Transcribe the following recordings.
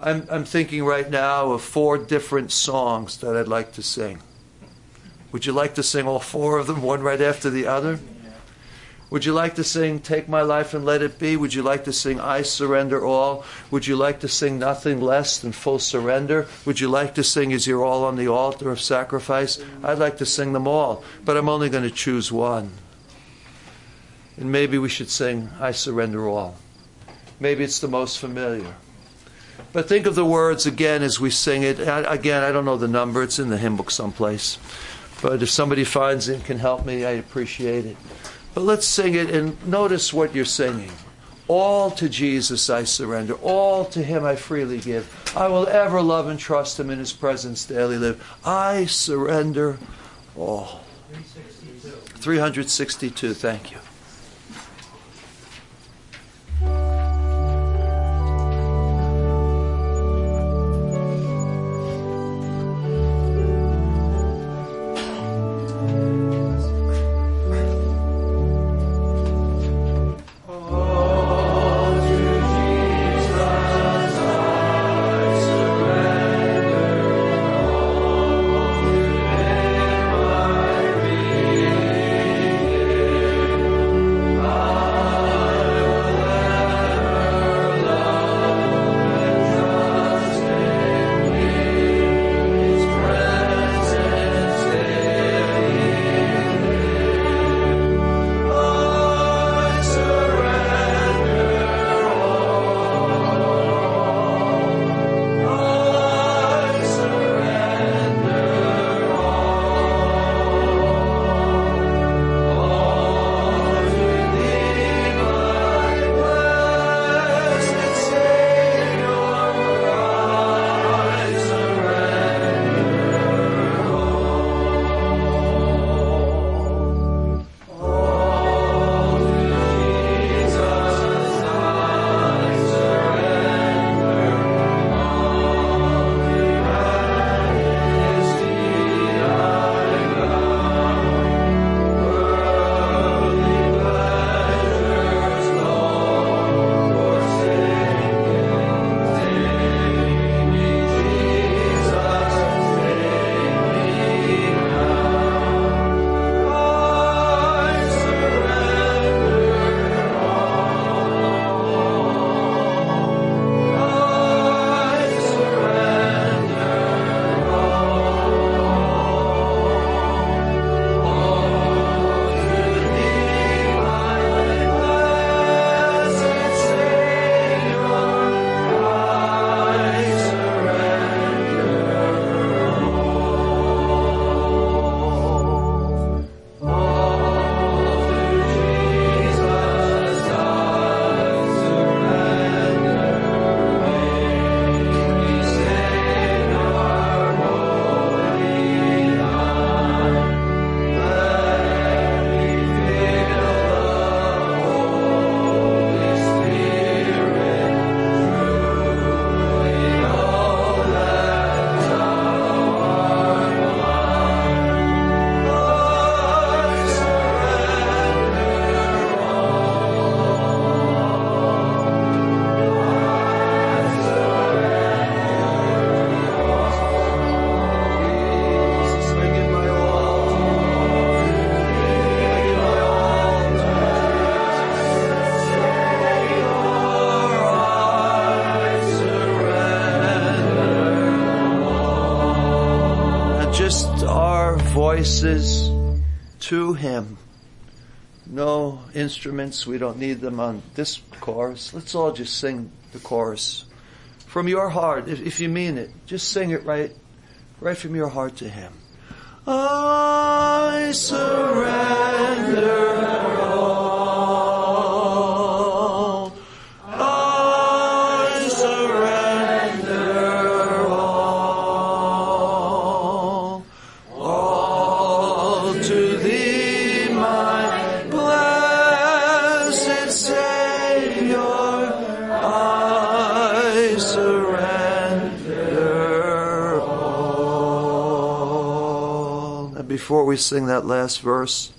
I'm thinking right now of 4 different songs that I'd like to sing. Would you like to sing all 4 of them, one right after the other? Would you like to sing Take My Life and Let It Be? Would you like to sing I Surrender All? Would you like to sing Nothing Less Than Full Surrender? Would you like to sing Is Your All on the Altar of Sacrifice? I'd like to sing them all, but I'm only going to choose one. And maybe we should sing I Surrender All. Maybe it's the most familiar. But think of the words again as we sing it. Again, I don't know the number. It's in the hymn book someplace. But if somebody finds it and can help me, I appreciate it. But let's sing it and notice what you're singing. All to Jesus I surrender. All to Him I freely give. I will ever love and trust Him, in His presence daily live. I surrender all. 362. Thank you. Voices to Him. No instruments. We don't need them on this chorus. Let's all just sing the chorus from your heart. If you mean it, just sing it right from your heart to Him. I surrender all. I surrender all. All to Thee, my blessed Savior. I surrender all. And before we sing that last verse,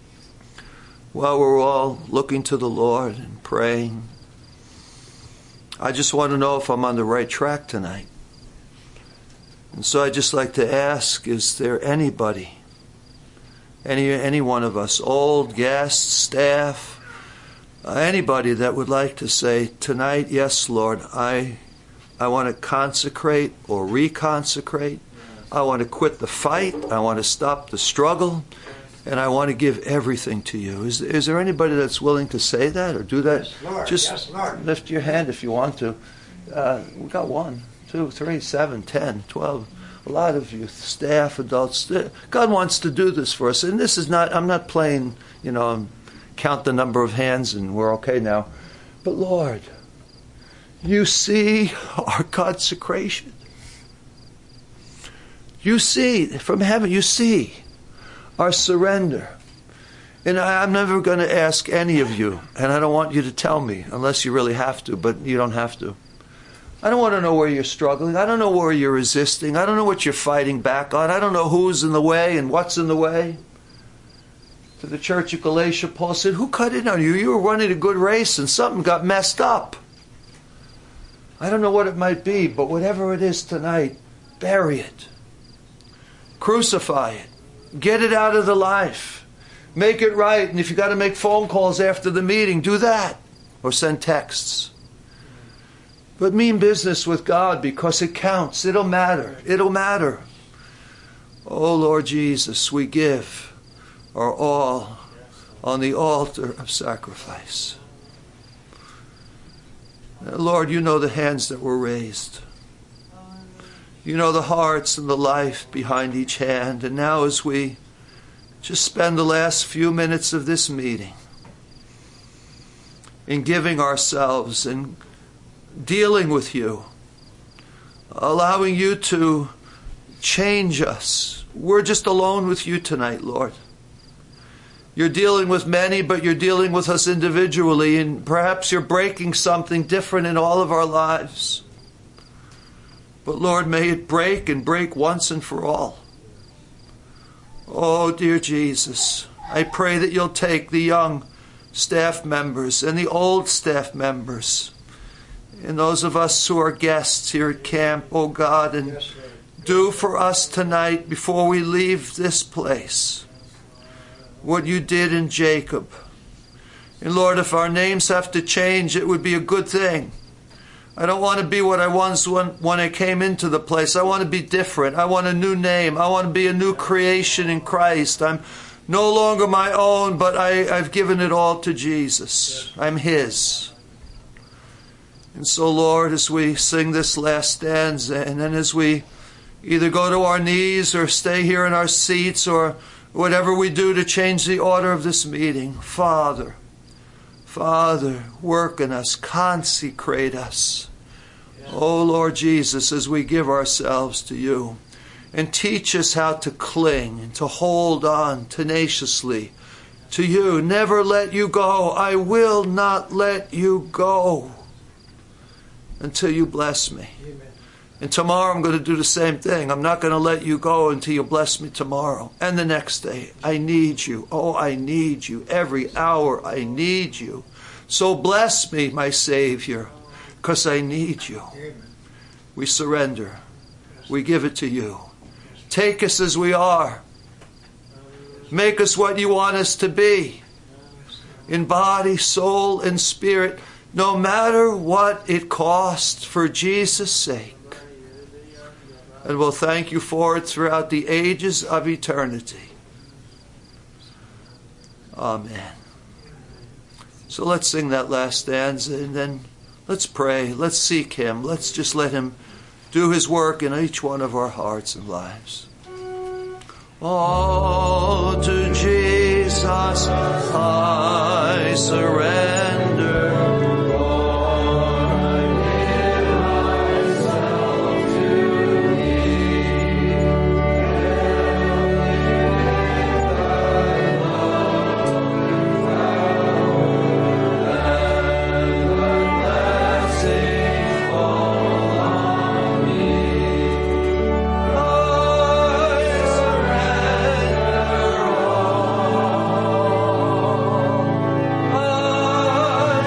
while we're all looking to the Lord and praying, I just want to know if I'm on the right track tonight. And so I'd just like to ask, is there anybody, any one of us, old, guests, staff, anybody that would like to say tonight, yes, Lord, I want to consecrate or reconsecrate. I want to quit the fight. I want to stop the struggle. And I want to give everything to you. Is there anybody that's willing to say that or do that? Yes, Lord. Just yes, Lord. Lift your hand if you want to. We got 1, 2, 3, 7, 10, 12. A lot of you, staff, adults. God wants to do this for us. And this is not, I'm not playing, count the number of hands and we're okay now. But Lord, you see our consecration. You see, from heaven, you see our surrender. And I'm never going to ask any of you, and I don't want you to tell me, unless you really have to, but you don't have to. I don't want to know where you're struggling. I don't know where you're resisting. I don't know what you're fighting back on. I don't know who's in the way and what's in the way. To the church of Galatia, Paul said, who cut in on you? You were running a good race and something got messed up. I don't know what it might be, but whatever it is tonight, bury it. Crucify it. Get it out of the life. Make it right. And if you got to make phone calls after the meeting, do that. Or send texts. But mean business with God because it counts. It'll matter. It'll matter. Oh, Lord Jesus, we give our all on the altar of sacrifice. Now, Lord, you know the hands that were raised. You know the hearts and the life behind each hand. And now as we just spend the last few minutes of this meeting in giving ourselves and dealing with you, allowing you to change us. We're just alone with you tonight, Lord. You're dealing with many, but you're dealing with us individually, and perhaps you're breaking something different in all of our lives. But Lord, may it break and break once and for all. Oh, dear Jesus, I pray that you'll take the young staff members and the old staff members and those of us who are guests here at camp, oh God, and do for us tonight before we leave this place what you did in Jacob. And Lord, if our names have to change, it would be a good thing. I don't want to be what I was when I came into the place. I want to be different. I want a new name. I want to be a new creation in Christ. I'm no longer my own, but I've given it all to Jesus. I'm His. And so, Lord, as we sing this last stanza, and then as we either go to our knees or stay here in our seats or whatever we do to change the order of this meeting, Father, work in us, consecrate us. Oh, Lord Jesus, as we give ourselves to you, and teach us how to cling and to hold on tenaciously to you. Never let you go. I will not let you go until you bless me. Amen. And tomorrow I'm going to do the same thing. I'm not going to let you go until you bless me tomorrow and the next day. I need you. Oh, I need you. Every hour I need you. So bless me, my Savior, because I need you. Amen. We surrender. We give it to you. Take us as we are. Make us what you want us to be. In body, soul, and spirit. No matter what it costs, for Jesus' sake. And we'll thank you for it throughout the ages of eternity. Amen. So let's sing that last stanza and then let's pray. Let's seek Him. Let's just let Him do His work in each one of our hearts and lives. All to Jesus I surrender. I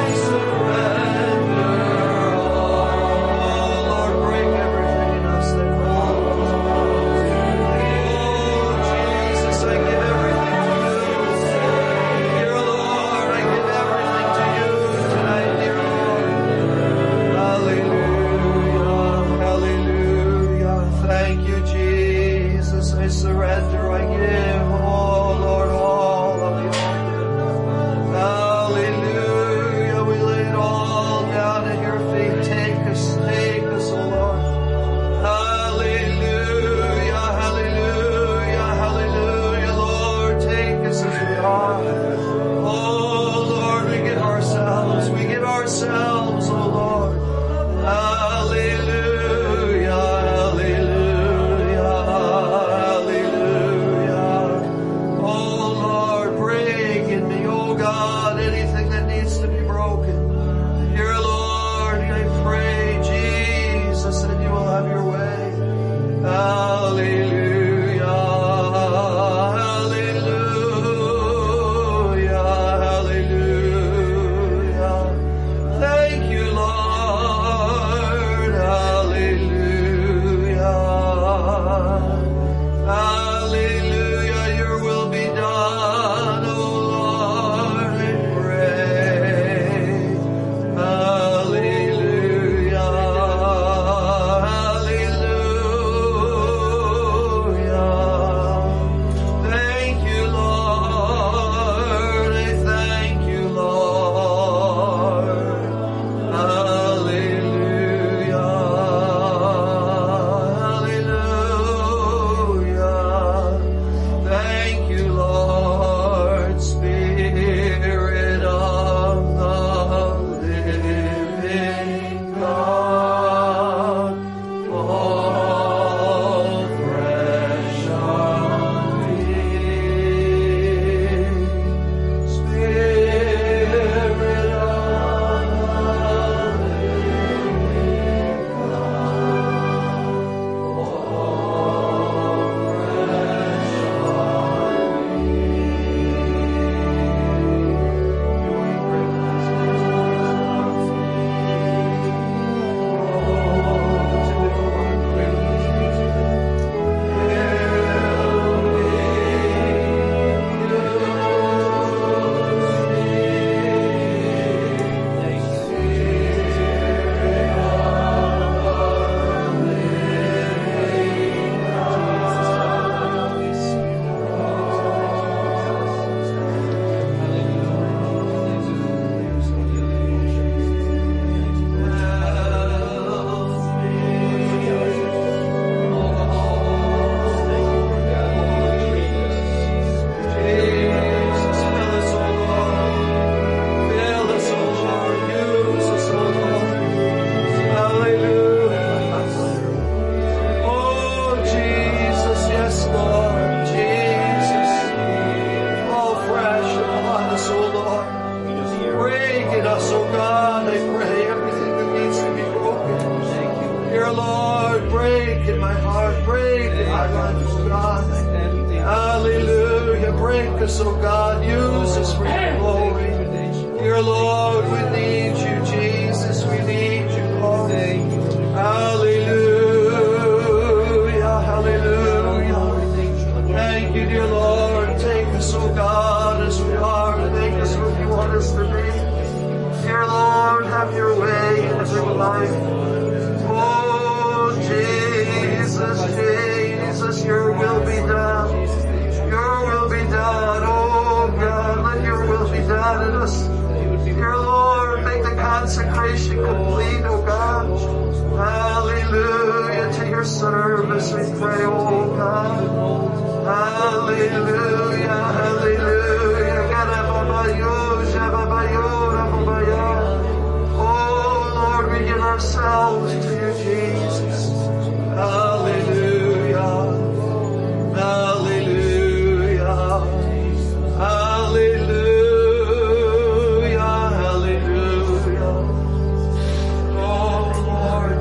Dear Lord, break in my heart, break in my life, oh God. Hallelujah. Break us, oh God. Use us for your glory. Dear Lord, we need you, Jesus. We need you, Lord. Hallelujah. Hallelujah. Thank you, dear Lord. Take us, oh God, as we are. Make us what you want us to be. Dear Lord, have your way in every life. Oh, Jesus, Jesus, your will be done. Your will be done. Oh, God, let your will be done in us. Dear Lord, make the consecration complete, oh God. Hallelujah. To your service we pray, oh God. Hallelujah. Hallelujah. Oh Lord, we give ourselves to you, Jesus. Hallelujah. Hallelujah. Hallelujah. Hallelujah. Oh Lord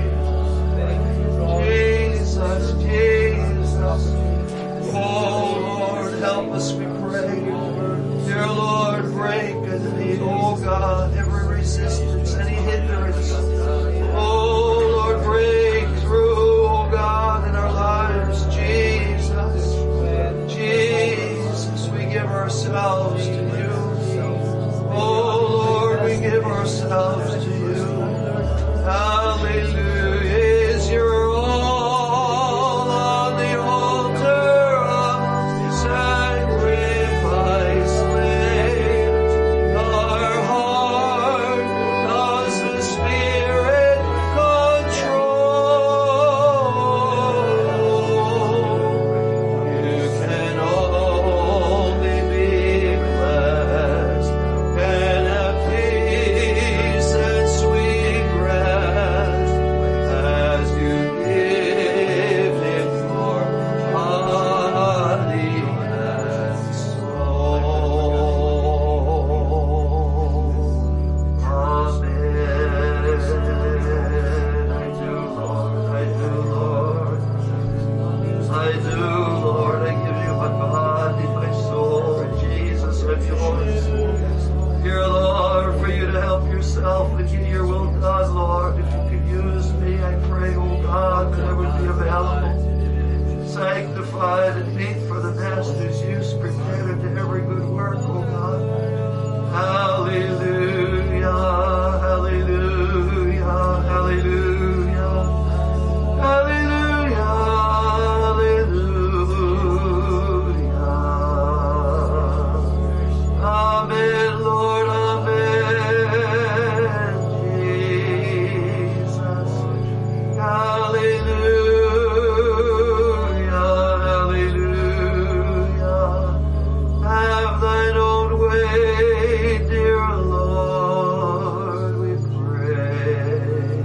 Jesus. Jesus. Oh Lord, help us, we pray. Dear Lord, break any, oh God, every resistance, any hindrance. Oh Lord, break through, oh God, in our lives. Jesus, Jesus, we give ourselves to you. Oh Lord, we give ourselves to you. Hallelujah. Is your all on the altar of sacrifice laid? Our heart does the Spirit control. You can only be blessed, can have peace and sweet rest as you give Him your body and soul. Amen. I do, Lord. I do, Lord. I do, Lord. I give you my body, my soul. Jesus, I'm yours. Dear Lord, for you to help yourself and get your will done, Lord. If you could use me, I pray, oh God, that I would be available, sanctified and meet for the Master's use, prepared to every good work, oh God. Hallelujah, hallelujah, hallelujah, hallelujah, hallelujah. Amen, Lord, amen, Jesus. Hallelujah, hallelujah. Have thine own way, dear Lord, we pray.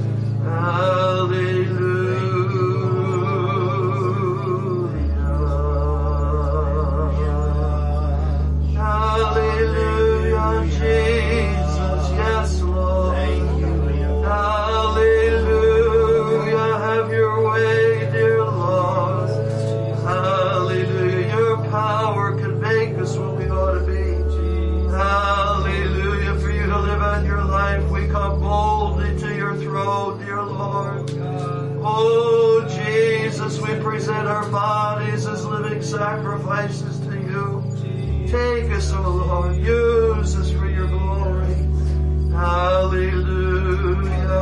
Hallelujah. Hallelujah, Jesus, yes, Lord. Hallelujah, have your way, dear Lord. Hallelujah, your power can make us what we ought to be. Hallelujah, for you to live out your life, we come boldly to your throne, dear Lord. Oh, Jesus, we present our bodies as living sacrifices to you. Take us, O Lord, use us for your glory. Hallelujah,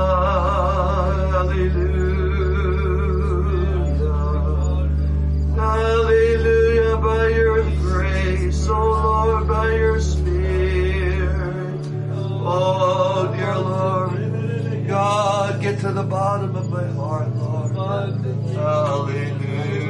hallelujah, hallelujah, by your grace, O Lord, by your Spirit. Oh, dear Lord, God, get to the bottom of my heart, Lord. Hallelujah.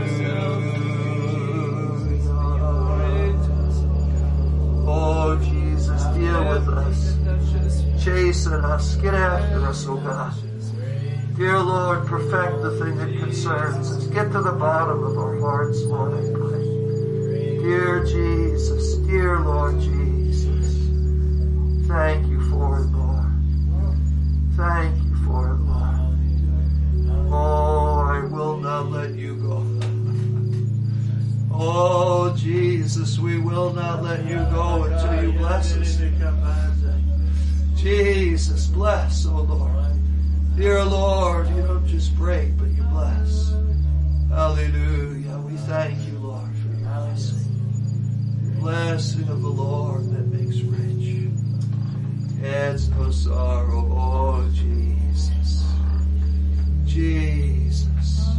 Oh, Jesus, deal with us. Chasten us. Get after us, oh God. Dear Lord, perfect the thing that concerns us. Get to the bottom of our hearts, Lord, I pray. Dear Jesus, dear Lord Jesus, thank you for it, Lord. Thank you for it, Lord. Jesus, we will not let you go until you bless us. Jesus, bless, oh Lord. Dear Lord, you don't just break, but you bless. Hallelujah. We thank you, Lord, for your blessing. The blessing of the Lord that makes rich, adds no sorrow. Oh, Jesus. Jesus.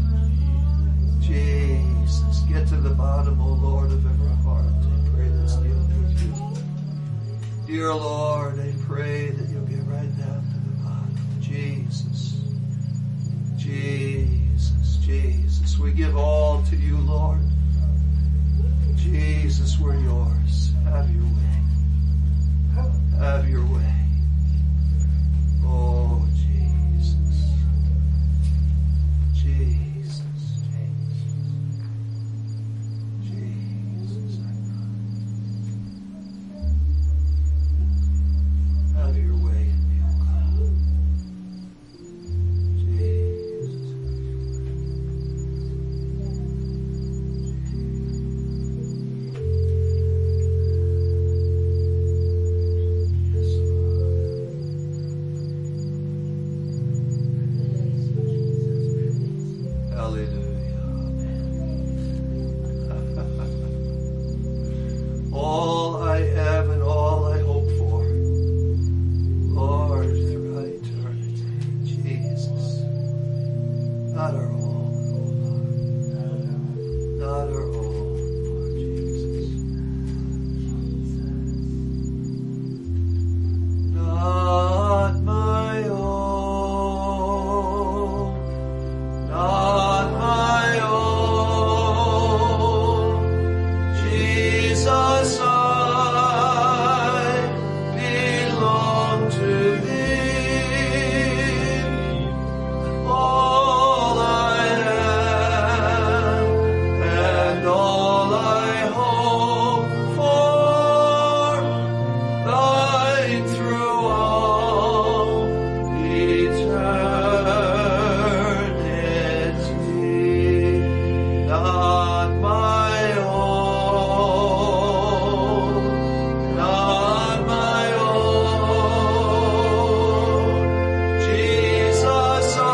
Jesus. Get to the bottom, oh Lord, of every heart. I pray that's dealing with you. Dear Lord, I pray that you'll get right down to the bottom. Jesus. Jesus. Jesus. We give all to you, Lord. Jesus, we're yours. Have your way. Have your way. Oh, Jesus. Jesus. Jesus. Have your way in me, oh God. Jesus. All I have and all I hope for, Lord, throughout eternity, Jesus. Not our own, oh Lord. Not our own, Lord Jesus. Not my own. Not my own. Jesus, I belong to thee. All I have and all I hope for, thine through all eternity. Not my own, not my own. Jesus, I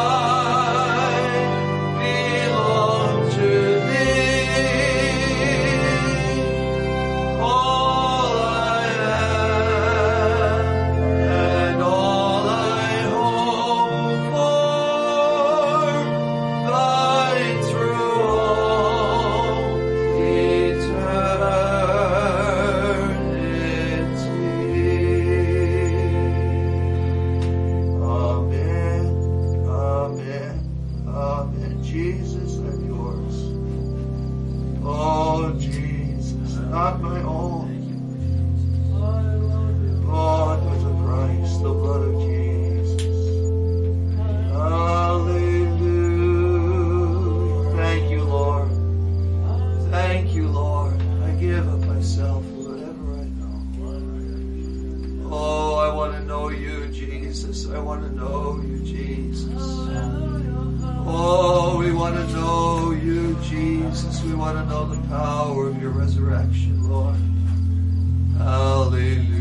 belong to thee. All I have and all I hope for, thine through all eternity. Amen, amen, amen. Jesus, I'm yours. Oh, Jesus, not my own. Bought with a price, the blood of Jesus. Hallelujah. Thank you, Lord. Thank you, Lord. I give of myself, whatever I know. Oh, I want to know you, Jesus. I want to know you, Jesus. Oh, we want to know you, Jesus. We want to know the power of your resurrection, Lord. Hallelujah.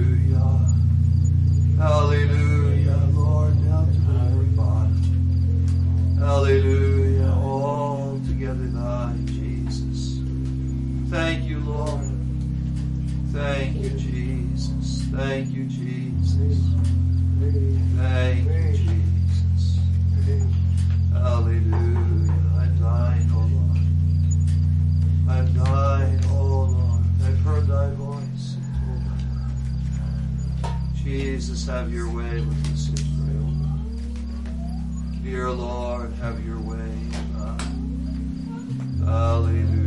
Hallelujah, Lord, down to the very bottom. Hallelujah, all together thine, Jesus. Thank you, Lord. Thank you, Jesus. Thank you, Jesus. Thank you, Jesus. Hallelujah. I'm thine, O Lord. I'm thine, O Lord. I've heard thy voice. Jesus, have your way with us, Israel. Dear Lord, have your way, O God. Hallelujah.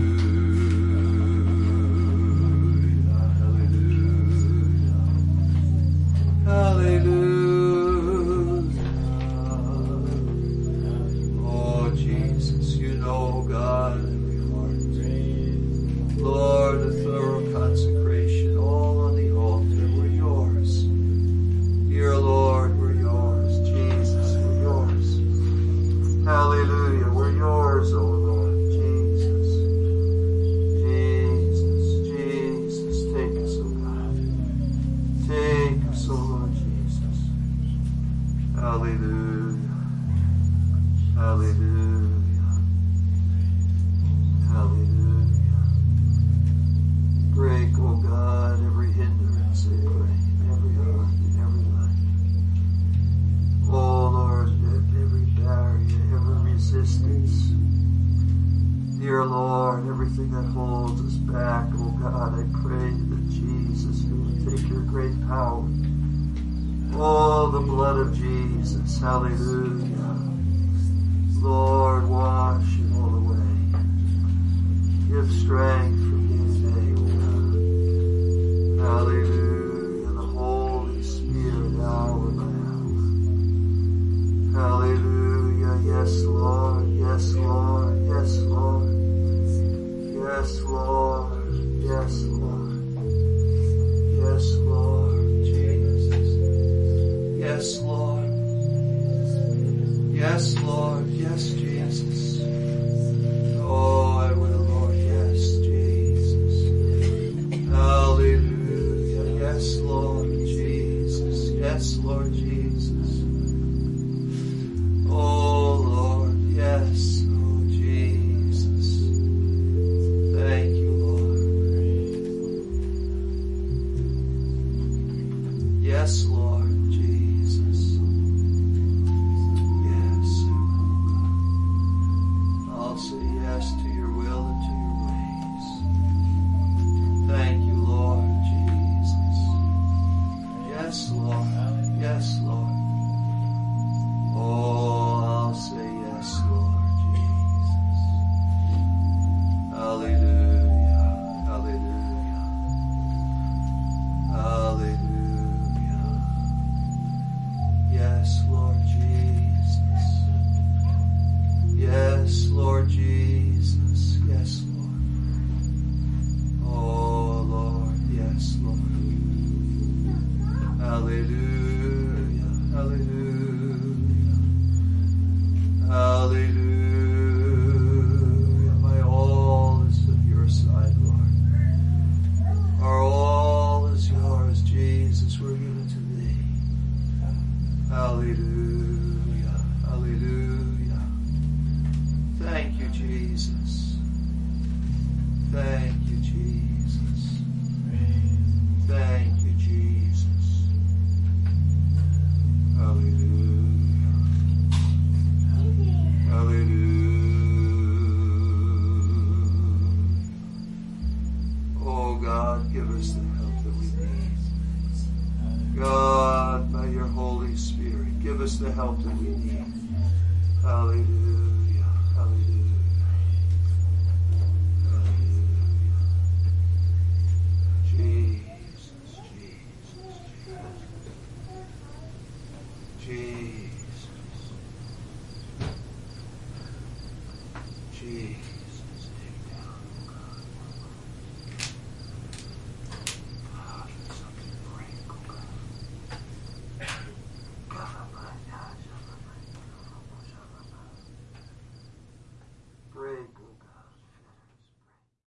Hallelujah. Hallelujah. Oh, Jesus, you know, God, every heart. Lord, a thorough consecration, all on the altar. We're yours. Dear Lord, we're yours. Jesus, we're yours. Hallelujah. We're yours, oh Lord. Jesus. Hallelujah. Hallelujah. Break, oh God, every hindrance, I pray, in every heart, in every life. Oh Lord, every barrier, every resistance. Dear Lord, everything that holds us back, oh God, I pray that Jesus, you will take your great power. Oh, the blood of Jesus, hallelujah. Lord, wash it all away. Give strength for me today, oh God. Hallelujah, the Holy Spirit, hour by hour. Hallelujah, yes, Lord, yes, Lord, yes, Lord. Yes, Lord, yes, Lord. Yes, Lord, Jesus. Yes, Lord. Yes, Lord. Yes, Jesus. Oh, I will, Lord. Yes, Jesus. Hallelujah. Yes, Lord Jesus. Yes, Lord Jesus. Oh, Lord. Yes. Oh, Jesus. Thank you, Lord. Yes, Lord Jesus. I'll say yes to your will and to your ways. Thank you, Lord Jesus. Yes, Lord. Yes, Lord. Oh, I'll say yes, Lord Jesus. Hallelujah. Hallelujah. Hallelujah. Yes, Lord Jesus. Yes, Lord Jesus. Yes, Lord. Oh, Lord. Yes, Lord. Hallelujah. Hallelujah. Hallelujah. My all is on your side, Lord. Our all is yours, Jesus. We're given to thee. Hallelujah. Hallelujah. Thank you, Jesus. Thank you, Jesus. Thank you, Jesus. Hallelujah. Hallelujah. Oh God, give us the help that we need. God, by your Holy Spirit, give us the help that we need. Hallelujah. Hallelujah. Hallelujah. Jesus, Jesus, Jesus. Jesus.